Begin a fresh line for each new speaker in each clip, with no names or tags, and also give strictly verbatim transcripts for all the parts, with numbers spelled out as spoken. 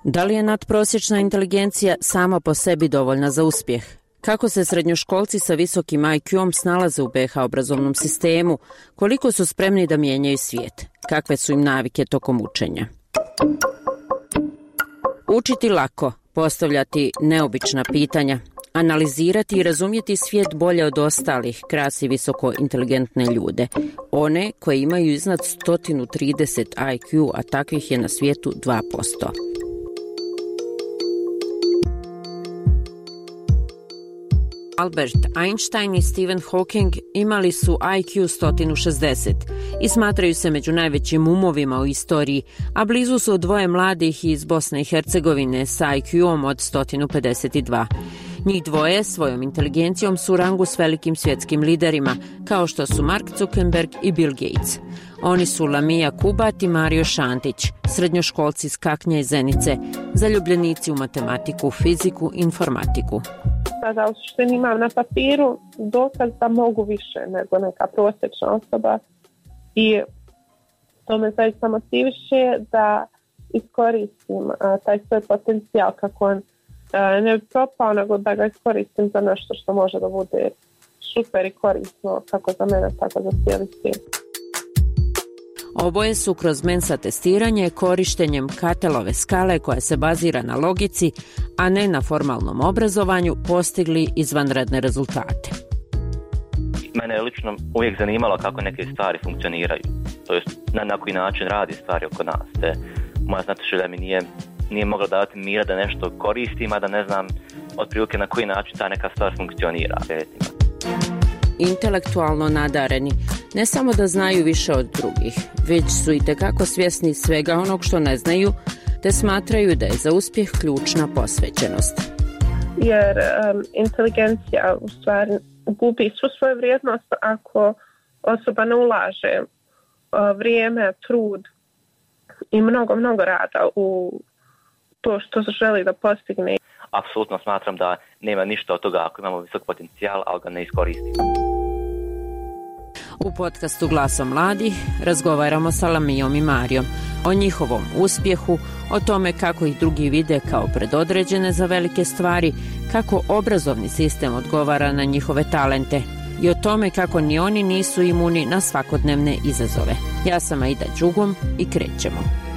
Da li je nadprosječna inteligencija sama po sebi dovoljna za uspjeh? Kako se srednjoškolci sa visokim I Q-om snalaze u B iH obrazovnom sistemu? Koliko su spremni da mijenjaju svijet? Kakve su im navike tokom učenja? Učiti lako, postavljati neobična pitanja, analizirati i razumjeti svijet bolje od ostalih krasi visoko inteligentne ljude. One koje imaju iznad sto trideset I Q, a takvih je na svijetu dva posto. Albert Einstein i Stephen Hawking imali su I Q sto šezdeset i smatraju se među najvećim umovima u istoriji, a blizu su dvoje mladih iz Bosne i Hercegovine sa I Q-om od sto pedeset dva. Njih dvoje svojom inteligencijom su u rangu s velikim svjetskim liderima, kao što su Mark Zuckerberg i Bill Gates. Oni su Lamija Kubat i Mario Šantić, srednjoškolci iz Kaknja i Zenice, zaljubljenici u matematiku, fiziku i informatiku.
Sada u suštini imam na papiru dokaz da mogu više nego neka prosječna osoba i to me zaista motiviše da iskoristim a, taj svoj potencijal kako on a, ne bi propao, nego da ga iskoristim za nešto što može da bude super i korisno kako za mene, tako za cijeli svijet.
Oboje su kroz Mensa testiranje korištenjem Katelove skale koja se bazira na logici, a ne na formalnom obrazovanju, postigli izvanredne rezultate.
Mene je lično uvijek zanimalo kako neke stvari funkcioniraju, to jest na, na koji način radi stvari oko nas. Te moja znatiželja mi nije, nije mogla davati mira da nešto koristim, a da ne znam otprilike na koji način ta neka stvar funkcionira.
Intelektualno nadareni, ne samo da znaju više od drugih, već su itekako svjesni svega onog što ne znaju, te smatraju da je za uspjeh ključna posvećenost.
Jer um, inteligencija u stvari gubi svu svoju vrijednost ako osoba ne ulaže uh, vrijeme, trud i mnogo, mnogo rada u to što želi da postigne.
Apsolutno smatram da nema ništa od toga ako imamo visok potencijal, ali ga ne iskoristimo.
U podcastu Glasom mladih razgovaramo sa Lamijom i Marijom o njihovom uspjehu, o tome kako ih drugi vide kao predodređene za velike stvari, kako obrazovni sistem odgovara na njihove talente i o tome kako ni oni nisu imuni na svakodnevne izazove. Ja sam Aida Đugum i krećemo.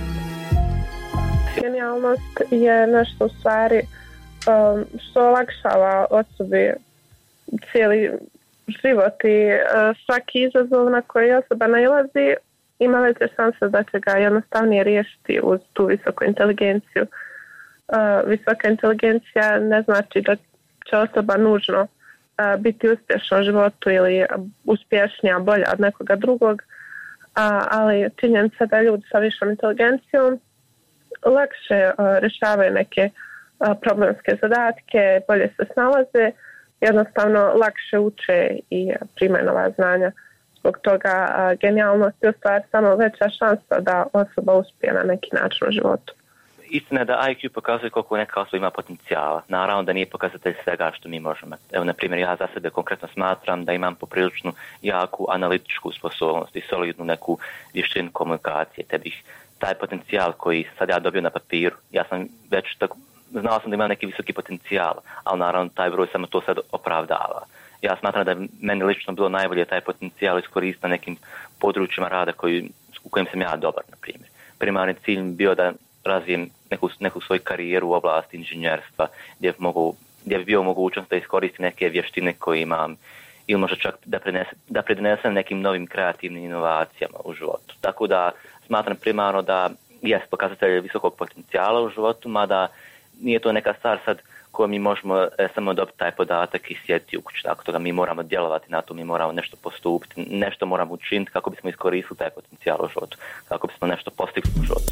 Genijalnost je nešto u stvari um, što olakšava osobi cijeli život i uh, svaki izazov na koji osoba nailazi ima veće šanse da će ga jednostavnije riješiti uz tu visoku inteligenciju. Uh, visoka inteligencija ne znači da će osoba nužno uh, biti uspješna u životu ili uspješnija, bolja od nekoga drugog, uh, ali činjenica da ljudi sa višom inteligencijom lakše uh, rješavaju neke uh, problemske zadatke, bolje se snalaze, jednostavno lakše uče i primaju nova znanja. Zbog toga a, genijalnost je u stvari samo veća šansa da osoba uspije na neki način u životu.
Istina je da I Q pokazuje koliko neka osoba ima potencijala. Naravno da nije pokazatelj svega što mi možemo. Evo, na primjer, ja za sebe konkretno smatram da imam popriličnu jaku analitičku sposobnost i solidnu neku vještinu komunikacije. Te bih taj potencijal koji sad ja dobio na papiru, ja sam već tako znao sam da ima neki visoki potencijal, ali naravno taj broj samo to sad opravdava. Ja smatram da je meni lično bilo najbolje taj potencijal iskoristiti na nekim područjima rada koji, u kojim sam ja dobar, na primjer. Primarni cilj bio da razvijem neku, neku svoju karijeru u oblasti inženjerstva, gdje, mogu, gdje bi bio mogućnost da iskoristim neke vještine koje imam ili možda čak da, prenese, da pridonesem nekim novim kreativnim inovacijama u životu. Tako da smatram primarno da jest pokazatelj visokog potencijala u životu, mada nije to neka stvar sad koju mi možemo e, samo dobiti taj podatak i sjediti u kući. Tako toga mi moramo djelovati na to, mi moramo nešto postupiti, nešto moramo učiniti kako bismo iskoristili taj potencijal u životu, kako bismo nešto postigli u životu.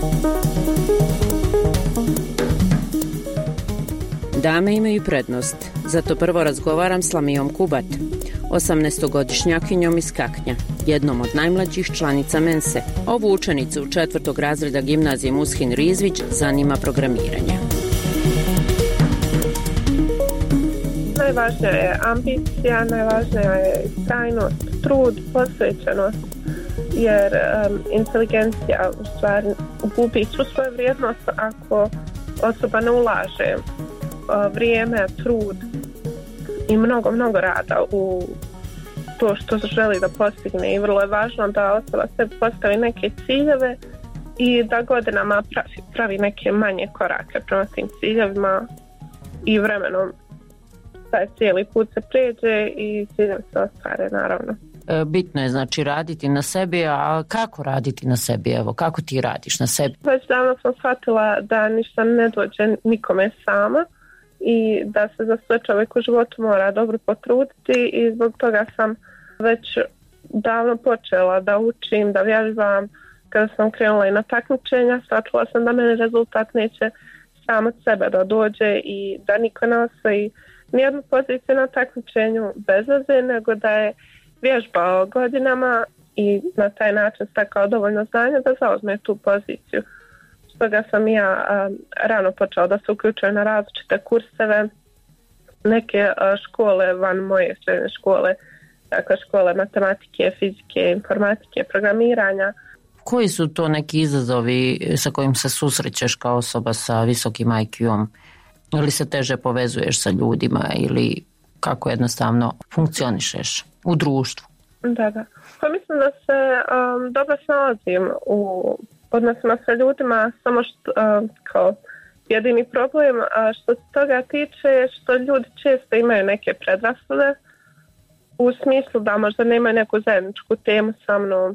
Dame imaju prednost, zato prvo razgovaram s Lamijom Kubat, osamnaestogodišnjakinjom iz Kaknja, jednom od najmlađih članica Mense. Ovu učenicu četvrtog razreda gimnazije Mushin Rizvić zanima programiranje.
Najvažnija je ambicija, najvažnija je istrajnost, trud, posvećenost jer um, inteligencija u stvari gubi svu svoju vrijednost ako osoba ne ulaže uh, vrijeme, trud i mnogo, mnogo rada u to što želi da postigne i vrlo je važno da osoba se postavi neke ciljeve i da godinama pravi, pravi neke manje korake prema tim ciljevima i vremenom taj cijeli put se pređe i ciljevi se ostvare naravno.
Bitno je znači raditi na sebi, a kako raditi na sebi? Evo, kako ti radiš na sebi?
Već davno sam shvatila da ništa ne dođe nikome sama i da se za sve čovjek u životu mora dobro potruditi i zbog toga sam već davno počela da učim, da vježbam. Kada sam krenula i na takmičenja, shvatila sam da meni rezultat neće sam od sebe da dođe i da niko ne osvoji nijednu poziciju na takmičenju bez veze, nego da je vježbao godinama i na taj način stekao dovoljno znanja da zauzme tu poziciju. Stoga sam ja a, rano počela da se uključujem na različite kurseve, neke a, škole van moje srednje škole, dakle škole matematike, fizike, informatike, programiranja.
Koji su to neki izazovi sa kojim se susrećeš kao osoba sa visokim I Q-om? Ili se teže povezuješ sa ljudima ili kako jednostavno funkcionišeš u društvu?
Da, da. Pa mislim da se um, dobro snalazim u odnosima sa ljudima, samo što um, kao jedini problem a što se toga tiče je što ljudi često imaju neke predrasude u smislu da možda nemaju neku zajedničku temu sa mnom,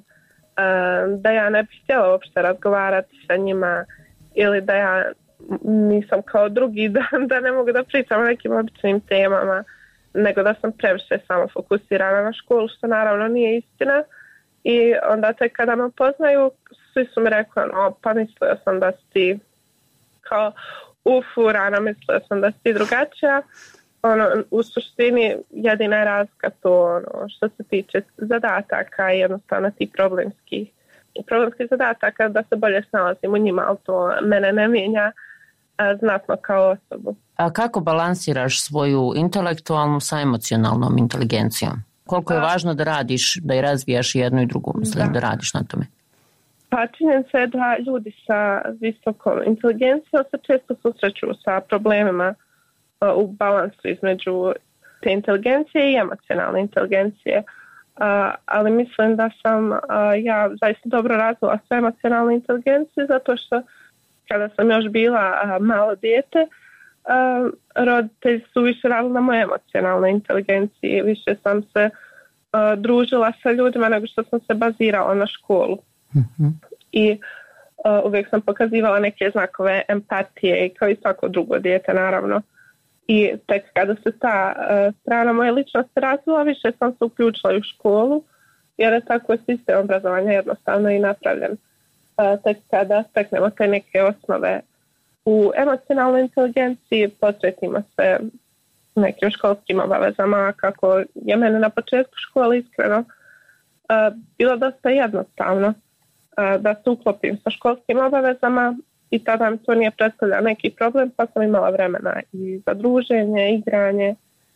um, da ja ne bih htjela uopšte razgovarati sa njima ili da ja nisam kao drugi, da, da ne mogu da pričam o nekim običnim temama, nego da sam previše samo fokusirana na školu, što naravno nije istina. I onda tek kada me poznaju, svi su mi rekli, no, pa mislio sam da si ti kao ufurana, mislio sam da si ti drugačija. Ono, u suštini jedina je razlika to ono, što se tiče zadataka i jednostavno ti problemskih problemskih zadataka, da se bolje snalazim u njima, ali to mene ne mijenja a, znatno kao osobu.
A kako balansiraš svoju intelektualnu sa emocionalnom inteligencijom? Koliko je važno da radiš, da i razvijaš jednu i drugu, mislim, da, da radiš na tome?
Pa činjenica je da ljudi sa visokom inteligencijom se često susreću sa problemima uh, u balansu između te inteligencije i emocionalne inteligencije. Uh, ali mislim da sam uh, ja zaista dobro razvila sve emocionalne inteligencije zato što kada sam još bila uh, malo dijete, uh, roditelji su više radili na moje emocionalne inteligencije. Više sam se uh, družila sa ljudima nego što sam se bazirala na školu. Mm-hmm. I uh, uvijek sam pokazivala neke znakove empatije kao i svako drugo dijete naravno. I tek kada se ta uh, strana moje ličnosti razvila, više sam se uključila u školu, jer je tako sistem obrazovanja jednostavno i napravljen. Uh, tek kada steknemo te neke osnove u emocionalnoj inteligenciji, posvetimo se nekim školskim obavezama, kako je mene na početku škole iskreno uh, bilo dosta jednostavno uh, da se uklopim sa školskim obavezama. I tada mi to nije predstavljao neki problem, pa sam imala vremena i za druženje, igranje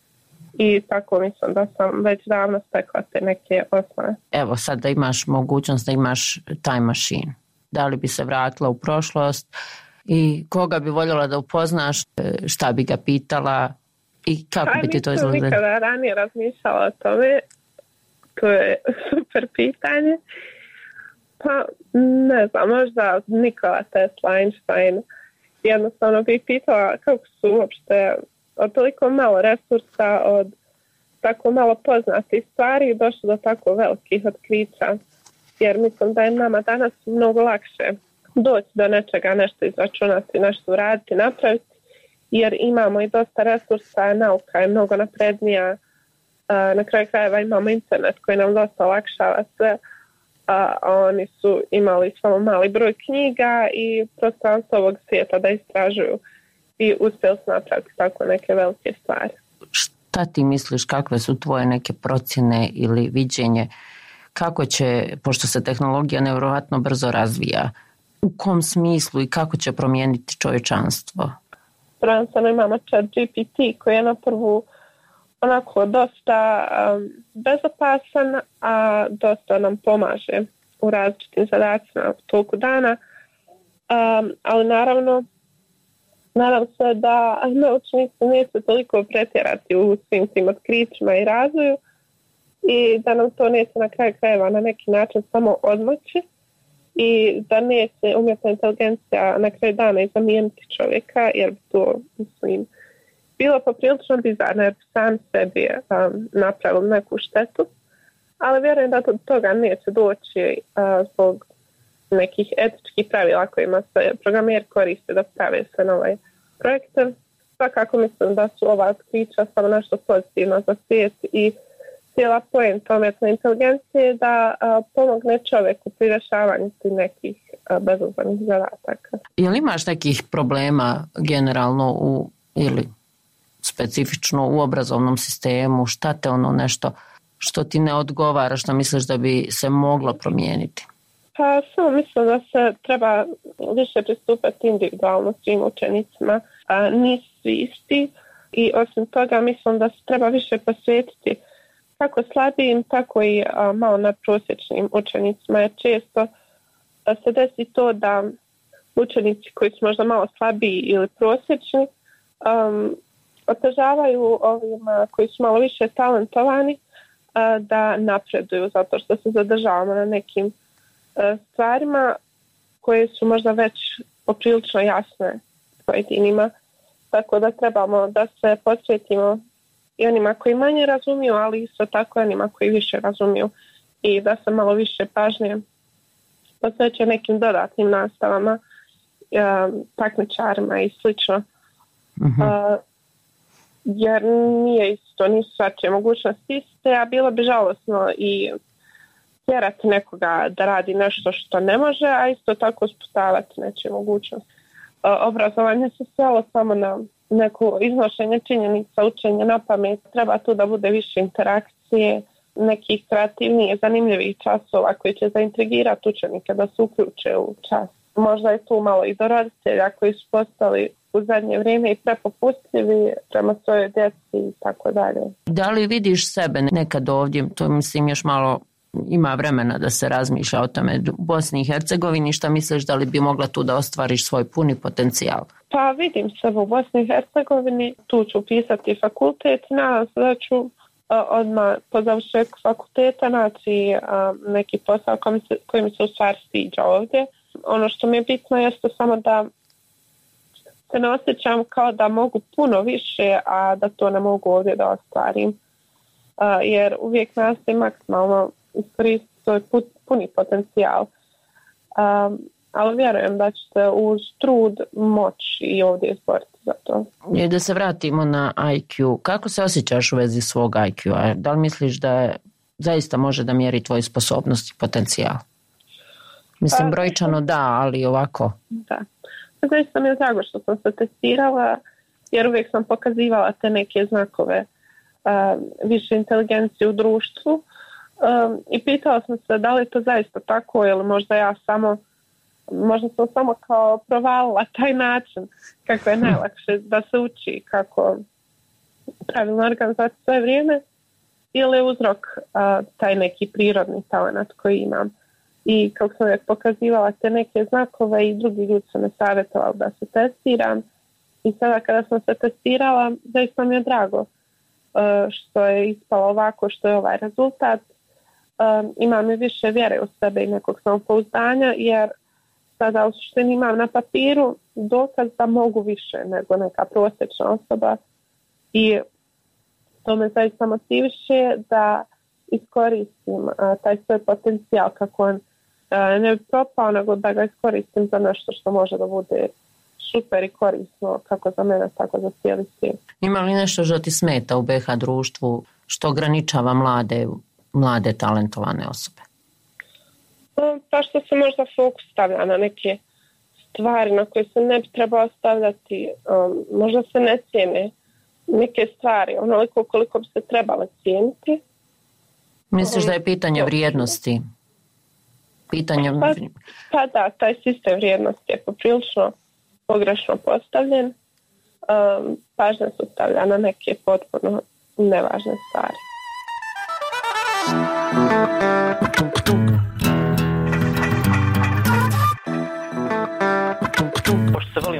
i tako mislim da sam već davno stekla te neke osnove.
Evo sad da imaš mogućnost da imaš time machine. Da li bi se vratila u prošlost i koga bi voljela da upoznaš, šta bi ga pitala i kako pa, bi ti to izgledalo?
Nisam nikada ranije razmišljala o tome. To je super pitanje. Pa, ne znam, možda Nikola Tesla, Einstein. Jednostavno bih pitala kako su uopšte od toliko malo resursa, od tako malo poznatih stvari došlo do tako velikih otkrića. Jer mislim da je nama danas mnogo lakše doći do nečega, nešto izračunati, nešto uraditi, napraviti. Jer imamo i dosta resursa, nauka je mnogo naprednija. Na kraju krajeva imamo internet koji nam dosta olakšava sve. A oni su imali samo mali broj knjiga i prostranstvo ovog svijeta da istražuju i uspjeli su napraviti tako neke velike stvari.
Šta ti misliš, kakve su tvoje neke procjene ili viđenje, kako će, pošto se tehnologija nevjerojatno brzo razvija, u kom smislu i kako će promijeniti čovječanstvo?
Prvenstveno imamo chat G P T koji je na prvu onako dosta um, bezopasan, a dosta nam pomaže u različitim zadacima u toku dana, um, ali naravno nadam se da naučnici neće toliko pretjerati u svim tim otkrićima i razvoju i da nam to neće na kraju krajeva na neki način samo odmoći i da neće umjetna inteligencija na kraju dana i zamijeniti čovjeka, jer bi to, mislim, bilo poprilično bizarno jer bi sam sebi um, napravili neku štetu, ali vjerujem da do toga neće doći uh, zbog nekih etičkih pravila kojima se programer koriste da prave sve nove projekte. Svakako mislim da su ova otkrića samo nešto pozitivno za svijet i cijela poenta umjetne inteligencije da uh, pomogne čovjeku pri rješavanju tih nekih uh, bezazlenih zadataka.
Je li imaš nekih problema generalno u, ili specifično u obrazovnom sistemu? Šta te ono nešto što ti ne odgovara, što misliš da bi se moglo promijeniti?
Pa samo mislim da se treba više pristupati individualno svim učenicima. A, nisu svi isti i osim toga mislim da se treba više posvetiti kako slabijim, tako i a, malo nadprosječnim učenicima. Jer često a, se desi to da učenici koji su možda malo slabiji ili prosječni um, otežavaju ovima koji su malo više talentovani a, da napreduju zato što se zadržavamo na nekim a, stvarima koje su možda već poprilično jasne pojedinima. Tako da trebamo da se posvetimo i onima koji manje razumiju, ali isto tako onima koji više razumiju i da se malo više pažnje posveće nekim dodatnim nastavama, uh, takmičarima i slično. Uh-huh. Uh, jer nije isto, nisu svačije mogućnosti iste, a bilo bi žalosno i tjerati nekoga da radi nešto što ne može, a isto tako sputavati nečije mogućnosti. Uh, obrazovanje se svelo samo na neko iznošenje činjenica, učenje na pamet. Treba tu da bude više interakcije, nekih kreativnijih, zanimljivih časova koji će zaintrigirati učenike da se uključe u čas. Možda je tu malo i do roditelja koji su postali u zadnje vrijeme i prepopustljivi prema svojoj djeci i tako dalje.
Da li vidiš sebe nekad ovdje, to mislim još malo ima vremena da se razmišlja o tome, u Bosni i Hercegovini, šta misliš da li bi mogla tu da ostvariš svoj puni potencijal?
Pa vidim se u Bosni i Hercegovini, tu ću pisati fakultet, nadam se da ću uh, odmah po završetku fakulteta naći uh, neki posao koji mi, se, koji mi se u stvari sviđa ovdje. Ono što mi je bitno jeste samo da se ne osjećam kao da mogu puno više, a da to ne mogu ovdje da ostvarim. Uh, jer uvijek nastojim maksimalno iskoristiti svoj puni potencijal. Um, ali vjerujem da ćete uz trud moći i ovdje izboriti za to.
I da se vratimo na I Q. Kako se osjećaš u vezi svog I Q-a? Da li misliš da zaista može da mjeri tvoju sposobnost i potencijal? Mislim, brojčano da, ali ovako.
Da. Zaista mi je drago što sam se testirala, jer uvijek sam pokazivala te neke znakove uh, više inteligencije u društvu. Um, I pitala sam se da li je to zaista tako ili možda ja samo, možda sam samo kao provalila taj način kako je najlakše da se uči, kako pravilno organizati svoje vrijeme ili je uzrok uh, taj neki prirodni talent koji imam. I kako sam uvijek pokazivala te neke znakove i drugi ljudi su me savjetovali da se testiram i sada kada sam se testirala zaista mi je drago uh, što je ispalo ovako, što je ovaj rezultat. Um, imam i više vjere u sebe i nekog samopouzdanja jer sada u suštini imam na papiru dokaz da mogu više nego neka prosječna osoba i to me zaista motiviše da iskoristim uh, taj svoj potencijal kako on uh, ne bi propao, nego da ga iskoristim za nešto što može da bude super i korisno kako za mene, tako za cijeli svijet.
Ima li nešto što ti smeta u B iH društvu, što ograničava mlade mlade talentovane osobe?
Pa što se možda fokus stavlja na neke stvari na koje se ne bi trebalo stavljati, um, možda se ne cijene neke stvari onoliko koliko bi se trebalo cijeniti.
Misliš da je pitanje vrijednosti? Pitanje...
Pa, pa da, taj sistem vrijednosti je poprilično pogrešno postavljen. Um, pažnja se stavlja na neke potpuno nevažne stvari.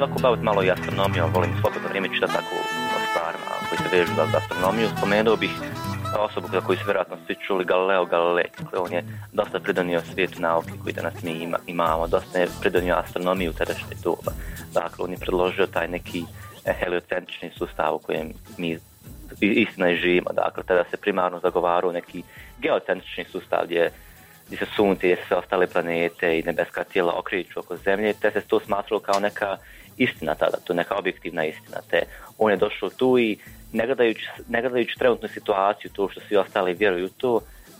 ovako baviti malo i astronomijom, volim slobodno vrijeme čitati tako o stvarima koji se vežu za astronomiju. Spomenuo bih osobu za koju su vjerojatno svi čuli, Galileo Galilei. On je dosta pridonio svijetu nauke koji danas mi ima, imamo, dosta je pridonio astronomiju u tadašnje doba. Dakle, on je predložio taj neki heliocentrični sustav u kojem mi istina i živimo. Dakle, tada se primarno zagovarao neki geocentrični sustav gdje, gdje se sunce, gdje se sve ostale planete i nebeska tijela okreću oko zemlje, te se to smatralo kao neka istina tada, to je neka objektivna istina. Te on je došao tu i ne gledajući, ne gledajući trenutnu situaciju, to što svi ostali vjeruju to,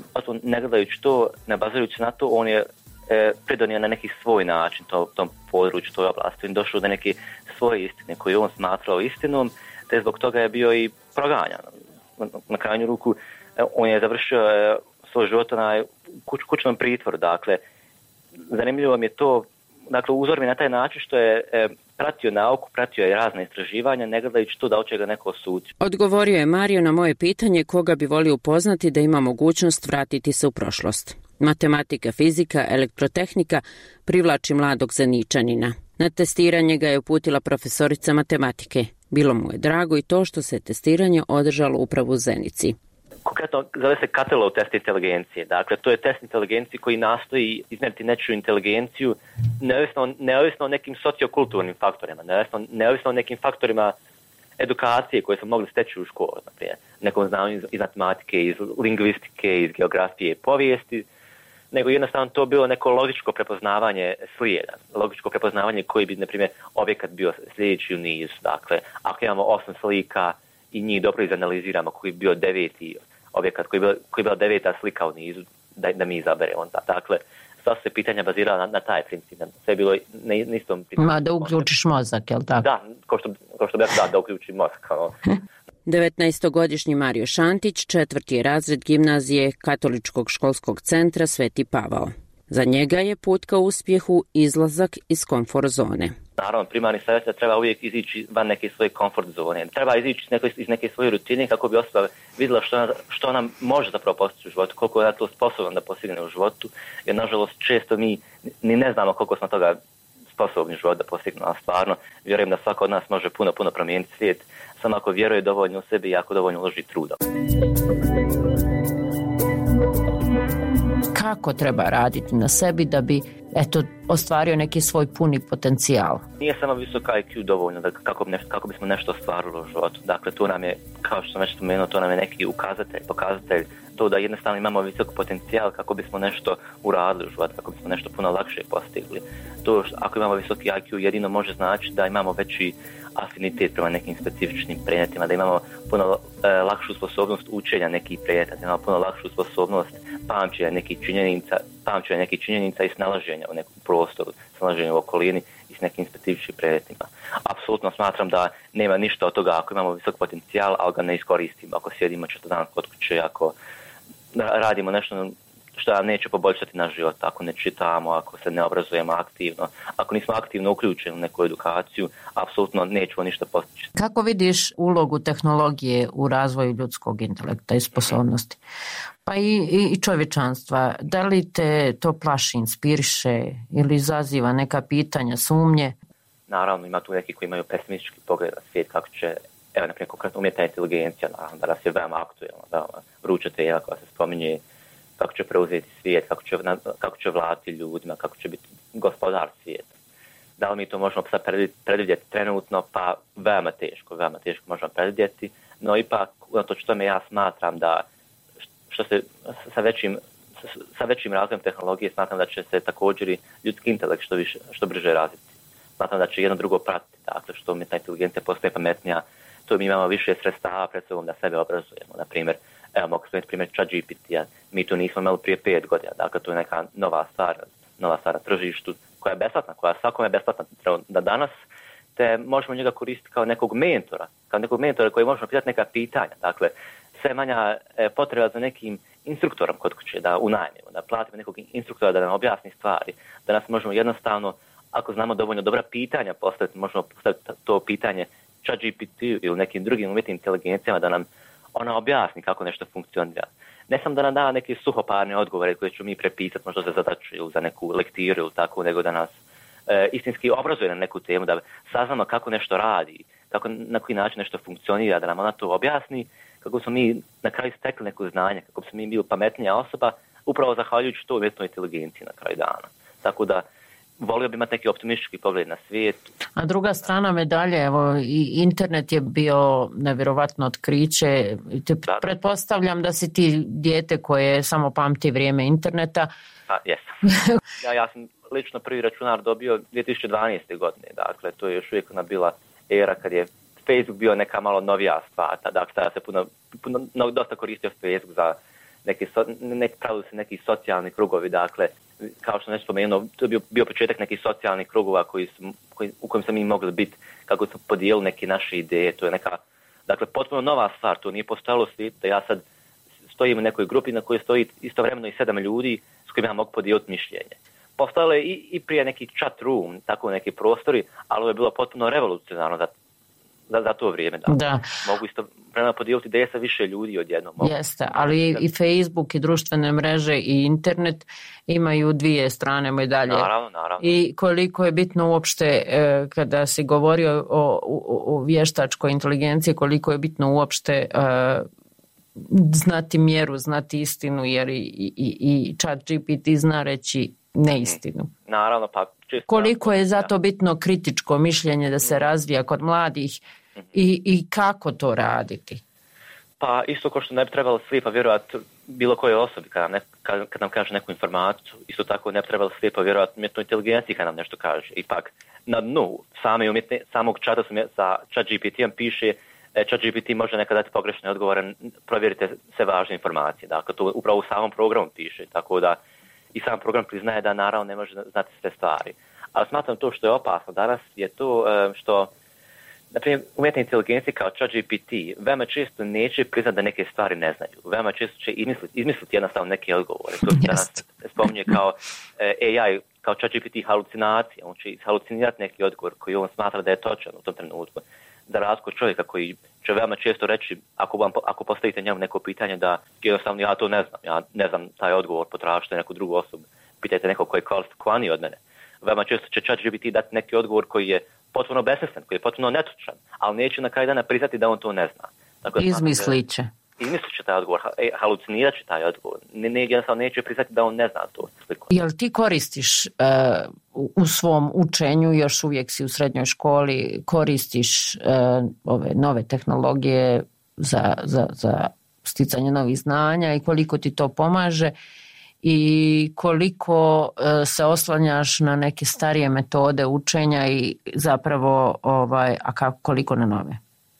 ne gledajući to, ne bazirujući na to, on je e, pridonio na neki svoj način to, tom području, toj oblasti. On je došao do neke svoje istine koju on smatrao istinom, te zbog toga je bio i proganjan. Na, na krajnju ruku on je završio e, svoj život na kuć, kućnom pritvoru. Dakle, zanimljivo mi je to, dakle, uzor mi na taj način što je e, pratio nauku, pratio je razne istraživanja, ne gledajući to da hoće ga neko osuditi.
Odgovorio je Mario na moje pitanje koga bi volio upoznati da ima mogućnost vratiti se u prošlost. Matematika, fizika, elektrotehnika privlači mladog Zeničanina. Na testiranje ga je uputila profesorica matematike. Bilo mu je drago i to što se testiranje održalo upravo u Zenici.
Konkretno zove se Katelov test inteligencije. Dakle, to je test inteligencije koji nastoji izmjeriti nečiju inteligenciju neovisno, neovisno o nekim sociokulturnim faktorima, neovisno, neovisno o nekim faktorima edukacije koje smo mogli steći u školu, naprijed. Nekom znanju iz, iz matematike, iz lingvistike, iz geografije, povijesti, nego jednostavno to bilo neko logičko prepoznavanje slijeda, logičko prepoznavanje koji bi, na primjer, objekat bio sljedeći u nizu. Dakle, ako imamo osam slika i njih dobro izanaliziramo koji bi bio deveti objekat, koji je bila, koji je bila deveta slika u nizu, da, da mi izaberemo onda. Dakle, sva se pitanja bazirala na, na taj princip. Sve je bilo na, na istom principu.
Ma da uključiš mozak, jel tako?
Da, kao što, kao što bi da, da uključi mozak.
devetnaestogodišnji Mario Šantić, četvrti je razred gimnazije Katoličkog školskog centra Sveti Pavao. Za njega je put ka uspjehu izlazak iz komfort zone.
Naravno, primarni savjet da treba uvijek izići van neke svoje komfort zone. Treba izići iz neke, iz neke svoje rutine kako bi osoba vidjela što, što nam može zapravo postići u životu, koliko je to sposobno da postigne u životu, jer nažalost često mi ni ne znamo koliko smo toga sposobni u životu da postignemo, a stvarno vjerujem da svako od nas može puno, puno promijeniti svijet, samo ako vjeruje dovoljno u sebi i ako dovoljno uloži truda.
Kako treba raditi na sebi da bi eto, ostvario neki svoj puni potencijal?
Nije samo visoka I Q dovoljno da kako, bi nešto, kako bismo nešto ostvarili u životu. Dakle, to nam je, kao što sam već spomenuo, to nam je neki ukazatelj, pokazatelj to da jednostavno imamo visok potencijal kako bismo nešto uradili u životu, kako bismo nešto puno lakše postigli. To što, ako imamo visoki I Q jedino može znači da imamo veći afinitet prema nekim specifičnim predmetima, da imamo puno e, lakšu sposobnost učenja nekih predmeta, da imamo puno lakšu sposobnost pamćenja nekih činjenica, pamćenja nekih činjenica i snalaženja u nekom prostoru, snalaženja u okolini i s nekim specifičnim predmetima. Apsolutno smatram da nema ništa od toga ako imamo visok potencijal, ali ga ne iskoristimo, ako sjedimo često dan kod kuće, ako radimo nešto što nam neće poboljšati naš život, ako ne čitamo, ako se ne obrazujemo aktivno, ako nismo aktivno uključeni u neku edukaciju, apsolutno nećemo ništa postići.
Kako vidiš ulogu tehnologije u razvoju ljudskog intelekta i sposobnosti? Pa i, i čovječanstva. Da li te to plaši, inspiriše ili izaziva neka pitanja, sumnje?
Naravno, ima tu neki koji imaju pesimistički pogled na svijet, kako će, evo, naprimjer, konkretno umjetna inteligencija, naravno, da nas je veoma aktuelna, veoma vruća tema koja se spominje, kako će preuzeti svijet, kako će, kako će vladati ljudima, kako će biti gospodar svijeta. Da li mi to možemo sad predvidjeti trenutno? Pa veoma teško, veoma teško možemo predvidjeti, no ipak, unatoč tome ja smatram da što se sa većim, sa većim razvojem tehnologije smatram da će se također i ljudski intelekt što, više, što brže razviti. Smatram da će jedno drugo pratiti, dakle što umjetna inteligencija postaje pametnija, to mi imamo više sredstava pred sobom da sebe obrazujemo, na primjer. Evo, mogu spomenuti primjer ChatGPT-a. Mi to nismo imali prije pet godina. Dakle, to je neka nova stvar, nova stvar na tržištu koja je besplatna, koja svakome je besplatna da danas, te možemo njega koristiti kao nekog mentora, kao nekog mentora koji možemo pitati neka pitanja. Dakle, sve manja e, potreba za nekim instruktorom kod kuće, da unajmimo, da platimo nekog instruktora da nam objasni stvari, da nas možemo jednostavno, ako znamo dovoljno dobra pitanja postaviti, možemo postaviti to pitanje ChatGPT ili nekim drugim umjetnim inteligencijama da nam ona objasni kako nešto funkcionira. Ne samo da nam da neke suhoparne odgovore koje ću mi prepisati možda za zadaću ili za neku lektiru ili tako, nego da nas e, istinski obrazuje na neku temu, da saznamo kako nešto radi, kako, na koji način nešto funkcionira, da nam ona to objasni, kako smo mi na kraju stekli neko znanje, kako smo mi bili pametnija osoba, upravo zahvaljujući to umjetnoj inteligenciji na kraju dana. Tako da volio bi imati neki optimistički pogled na svijet.
A druga strana medalje, evo, i internet je bio nevjerovatno otkriće. Te
da,
pretpostavljam da si ti dijete koje samo pamti vrijeme interneta.
A, jesam. ja, ja sam lično prvi računar dobio dvije tisuće dvanaeste. godine. Dakle, to je još uvijek ona bila era kad je Facebook bio neka malo novija stvar. Dakle, tada se puno, puno, no, dosta koristio Facebook za neki, so, nek, pravili se neki socijalni krugovi. Dakle, kao što nešto spomenuo, to je bio, bio početak nekih socijalnih krugova koji su, koji, u kojim smo mi mogli biti, kako smo podijelili neke naše ideje. To je neka, dakle, potpuno nova stvar. To nije postojalo svijet da ja sad stojim u nekoj grupi na kojoj stoji istovremeno i sedam ljudi s kojima ja mogu podijeliti mišljenje. Postojalo je i, i prije neki chat room, tako neki prostori, ali ovo je bilo potpuno revolucionarno za, za, za to vrijeme. Da.
da.
Mogu istovremeno podijeliti ideje sa više ljudi odjednom.
Jeste, ali i Facebook i društvene mreže i internet imaju dvije strane medalje.
Naravno, naravno.
I koliko je bitno uopšte, kada si govorio o, o, o vještačkoj inteligenciji, koliko je bitno uopšte uh, znati mjeru, znati istinu, jer i, i, i chat G P T zna reći neistinu.
Naravno, pa čisto.
Koliko je zato bitno kritičko mišljenje da se razvija kod mladih i, i kako to raditi?
Pa isto kao što ne bi trebalo slijepo vjerovati bilo kojoj osobi kad nam, ne, kad, kad nam kaže neku informaciju, isto tako ne bi trebalo slijepo vjerovati umjetnoj inteligenciji kad nam nešto kaže. Ipak na dnu same umjetne, samog čata sa chat G P T-om piše chat G P T može nekada dati pogrešne odgovore, provjerite sve važne informacije. Dakle, to upravo u samom programu piše, tako da i sam program priznaje da naravno ne može znati sve stvari. Ali smatram to što je opasno danas je to što, na primjer, umjetna inteligencija kao chat G P T veoma često neće priznati da neke stvari ne znaju. Veoma često će izmisliti, izmisliti jednostavno neke odgovore. To se danas spominje kao A I, kao chat G P T halucinacija. On će halucinirati neki odgovor koji on smatra da je točan u tom trenutku. Za razliku od čovjeka koji će veoma često reći, ako, vam, ako postavite njemu neko pitanje da jednostavno ja to ne znam, ja ne znam taj odgovor, potražite neku drugu osobu, pitajte nekog koji je kvalifikovaniji od mene. Veoma često će chat G P T dati neki odgovor koji je potpuno besmislen, koji je potpuno netočan, ali neće na kraju dana priznati da on to ne zna. Dakle,
izmislit će.
Izmislit će taj odgovor, halucinirat će taj odgovor. Ne, ne, jednostavno neće priznati da on ne zna to.
Jel ti koristiš uh, u svom učenju, još uvijek si u srednjoj školi, koristiš uh, ove nove tehnologije za, za, za sticanje novih znanja i koliko ti to pomaže i koliko uh, se oslanjaš na neke starije metode učenja i zapravo ovaj, a kako, koliko na nove?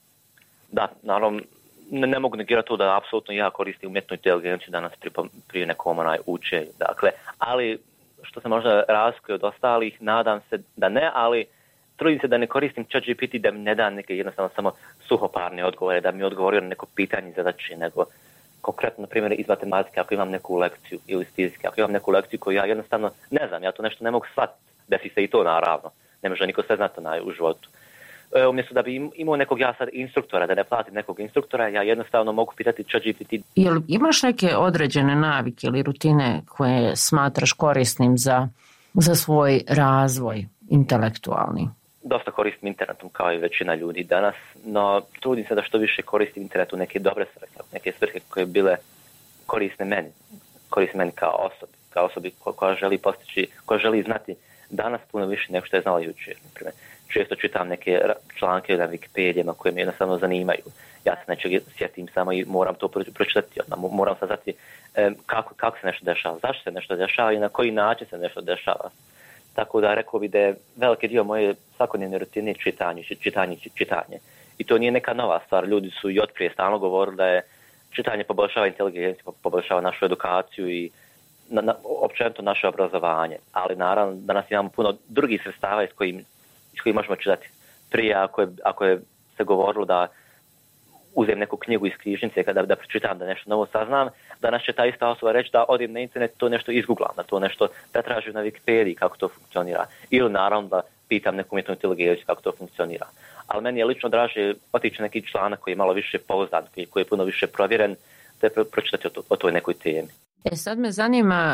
Da, naravno, ne, ne mogu negirati to da apsolutno ja koristim umjetnu inteligenciju danas pri, pri nekom onaj učenju. Dakle, ali što se možda razlikuje od ostalih, nadam se da ne, ali trudim se da ne koristim chat G P T da mi ne da neke jednostavno samo suhoparne odgovore, da mi odgovorio na neko pitanje zadaće, nego konkretno, na primjer, iz matematike, ako imam neku lekciju ili iz fizike, ako imam neku lekciju koju ja jednostavno ne znam, ja to nešto ne mogu shvatiti, desi se i to naravno, ne može niko sve znati u životu. E, umjesto da bi imao nekog ja sad instruktora, da ne platim nekog instruktora, ja jednostavno mogu pitati chat G P T.
Jel imaš neke određene navike ili rutine koje smatraš korisnim za, za svoj razvoj intelektualni?
Dosta koristim internetom kao i većina ljudi danas, no trudim se da što više koristim internet u neke dobre svrhe, neke svrhe koje bile korisne meni, korisne meni kao osobi, kao osobi koja želi postići, koja želi znati danas puno više nego što je znala jučer. Naprimjer, često čitam neke članke na Wikipedijama koje me jednostavno zanimaju. Ja se nečeg sjetim samo i moram to pročitati, moram saznati kako, kako se nešto dešava, zašto se nešto dešava i na koji način se nešto dešava. Tako da rekao bi da je veliki dio moje svakodnevne rutine čitanje, čitanje, čitanje. I to nije neka nova stvar. Ljudi su i otprije stalno govorili da je čitanje poboljšava inteligenciju, poboljšava našu edukaciju i na, na, općenito naše obrazovanje. Ali naravno danas imamo puno drugih sredstava iz kojih iz kojih možemo čitati. Prije ako je, ako je se govorilo da uzem neku knjigu iz knjižnice kada da pročitam, da nešto novo saznam, danas će ta ista osoba reći da odem na internet, to nešto izgooglam, da to nešto pretražim na Wikipediji kako to funkcionira. Ili naravno da pitam neku umjetnu inteligenciju kako to funkcionira. Ali meni je lično draže otići neki članak koji je malo više pouzdan, koji je puno više provjeren, da je pročitati o, to, o toj nekoj temi.
E sad me zanima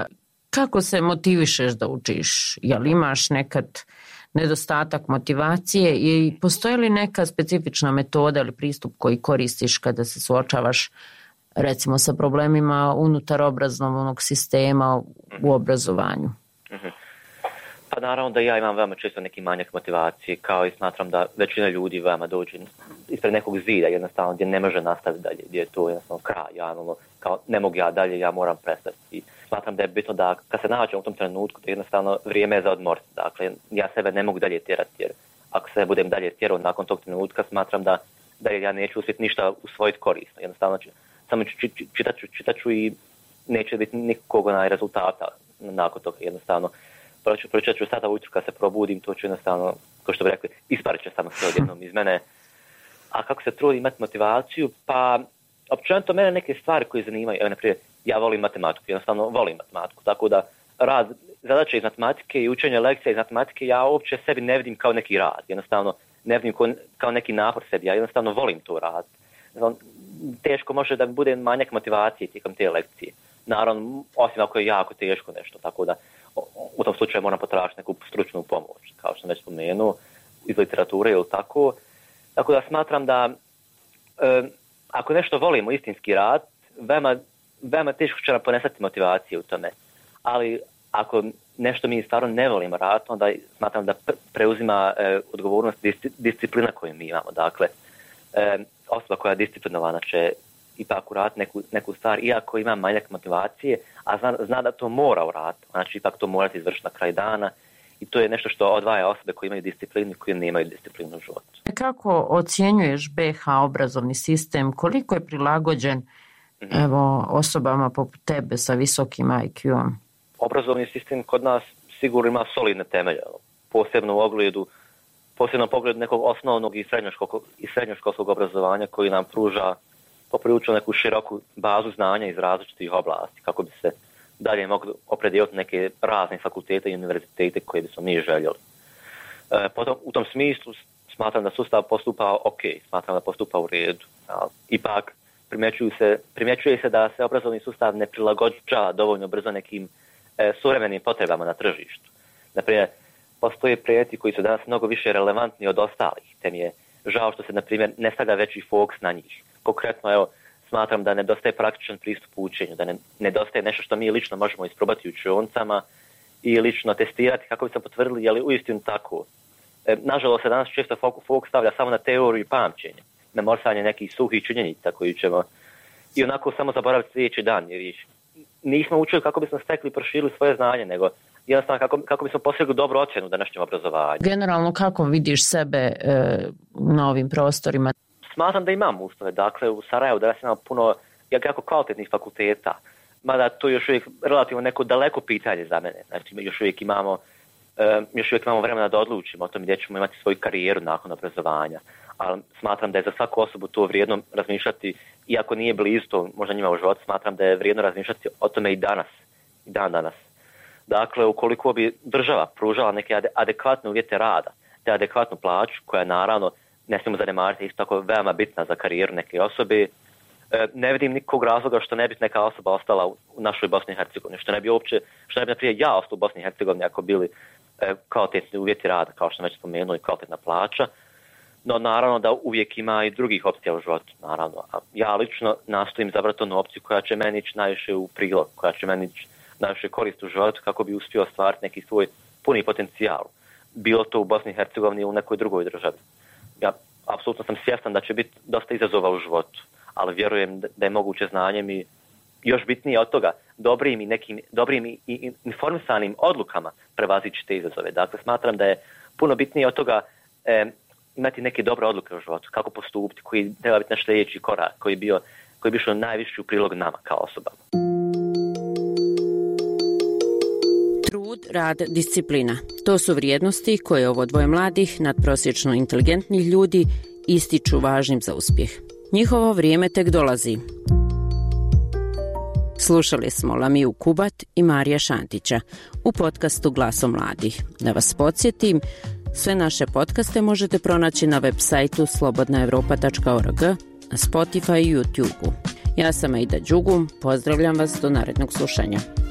Kako se motivišeš da učiš? Jel imaš nekad nedostatak motivacije i postoji li neka specifična metoda ili pristup koji koristiš kada se suočavaš recimo sa problemima unutar obrazovnog sistema u obrazovanju?
Mm-hmm. Pa naravno da ja imam veoma često neki manjak motivacije, kao i smatram da većina ljudi veoma dođe ispred nekog zida jednostavno gdje ne može nastaviti dalje, gdje je to jednostavno kraj, ja, ono, kao ne mogu ja dalje, ja moram prestati. I smatram da je bitno da kad se nađem u tom trenutku, da jednostavno vrijeme je za odmor. Dakle, ja sebe ne mogu dalje tjerati, jer ako se budem dalje tjerao nakon tog trenutka, smatram da, da ja neću uspjeti ništa usvojiti korisno. Jednostavno ću, samo ću, čitat ću, čitat ću i neće biti nikog onaj rezultata nakon toga. Jednostavno, pročitat ću sada ujutro kad se probudim, to ću jednostavno, kao što bi rekli, isparit će samo sve odjednom iz mene. A kako se trudi imati motivaciju? Pa, općenito mene neke stvari koje zanimaju, evo, naprijed, ja volim matematiku, jednostavno volim matematiku, tako da rad, zadaće iz matematike i učenje lekcija iz matematike ja uopće sebi ne vidim kao neki rad, jednostavno ne vidim kao neki napor sebi, ja jednostavno volim to rad. Teško može da bude manjak motivacije tijekom te lekcije, naravno, osim ako je jako teško nešto, tako da u tom slučaju moram potražiti neku stručnu pomoć, kao što sam već spomenuo, iz literature ili tako. Tako da smatram da e, ako nešto volimo istinski rad, veoma, veoma teško će nam ponesati motivacije u tome. Ali ako nešto mi stvarno ne volimo rad, onda smatram da preuzima e, odgovornost disciplina koju mi imamo. Dakle, e, osoba koja je disciplinovana će ipak uraditi neku, neku stvar, iako ima manjak motivacije, a zna, zna da to mora uraditi, znači ipak to morati izvršiti na kraj dana i to je nešto što odvaja osobe koje imaju disciplinu i koje nemaju disciplinu u životu.
Kako ocjenjuješ B H obrazovni sistem, koliko je prilagođen mm-hmm. evo, osobama poput tebe sa visokim I Q-om?
Obrazovni sistem kod nas sigurno ima solidne temelje, posebno u ogledu, posebno u pogledu nekog osnovnog i srednjoškolskog, i srednjoškolskog obrazovanja koji nam pruža poprilično neku široku bazu znanja iz različitih oblasti, kako bi se dalje mogli opredijeliti neke razne fakultete i univerzitete koje bismo mi željeli. E, potom, u tom smislu smatram da sustav postupa ok, smatram da postupa u redu. Ali, ipak primjećuje se, primjećuje se da se obrazovni sustav ne prilagođava dovoljno brzo nekim e, suvremenim potrebama na tržištu. Naprimjer, postoje predmeti koji su danas mnogo više relevantni od ostalih, te mi je žao što se, na primjer, ne stavlja veći fokus na njih. Konkretno, evo, smatram da nedostaje praktičan pristup u učenju, da ne, nedostaje nešto što mi lično možemo isprobati u učionicama i lično testirati kako bi se potvrdili je li uistinu tako. E, nažalost se danas često fokus stavlja samo na teoriju i pamćenje, na morsanje nekih suhih činjenica koji ćemo i onako samo zaboraviti sljedeći dan, jer nismo učili kako bismo stekli i proširili svoje znanje, nego jednostavno kako, kako bismo postigli dobru ocjenu u današnjem obrazovanju.
Generalno, kako vidiš sebe e, na ovim prostorima?
Smatram da imamo uslove. Dakle, u Sarajevu danas imamo puno jako kvalitetnih fakulteta, mada to je još uvijek relativno neko daleko pitanje za mene. Znači, još uvijek imamo, e, još uvijek imamo vremena da odlučimo o tom gdje ćemo imati svoju karijeru nakon obrazovanja. Ali smatram da je za svaku osobu to vrijedno razmišljati, iako nije blizu to možda njima u životu, smatram da je vrijedno razmišljati o tome i danas, i dan danas. Dakle, ukoliko bi država pružala neke adekvatne uvjete rada, te adekvatnu plaću, koja naravno ne smijemo zanemariti, isto tako veoma bitna za karijeru neke osobe, ne vidim nikog razloga što ne bi neka osoba ostala u našoj Bosni i Hercegovini, što ne bi uopće, što ne bi naprijed ja ostao u Bosni i Hercegovini ako bili kvalitetni uvjeti rada, kao što sam već spomenuo, i kvalitetna plaća. No naravno da uvijek ima i drugih opcija u životu, naravno. A ja lično nastojim zabrati onu opciju koja će meni ići najviše u prilog, koja će meni ići najviše korist u životu kako bi uspio ostvariti neki svoj puni potencijal. Bilo to u Bosni i Hercegovini ili u nekoj drugoj državi. Ja apsolutno sam svjestan da će biti dosta izazova u životu, ali vjerujem da je moguće znanjem i još bitnije od toga dobrim i nekim dobrim i informisanim odlukama prevazići te izazove. Dakle, smatram da je puno bitnije od toga e, imati neke dobre odluke u životu, kako postupiti, koji treba biti naš sljedeći korak, koji je bio, koji bi išao najviši u prilog nama kao osobama.
Trud, rad, disciplina. To su vrijednosti koje ovo dvoje mladih, nadprosječno inteligentnih ljudi ističu važnim za uspjeh. Njihovo vrijeme tek dolazi. Slušali smo Lamiju Kubat i Marija Šantića u podcastu Glaso mladih. Da vas podsjetim, sve naše podcaste možete pronaći na web sajtu slobodna europa tačka org, na Spotify i YouTube-u. Ja sam Aida Đugum, pozdravljam vas do narednog slušanja.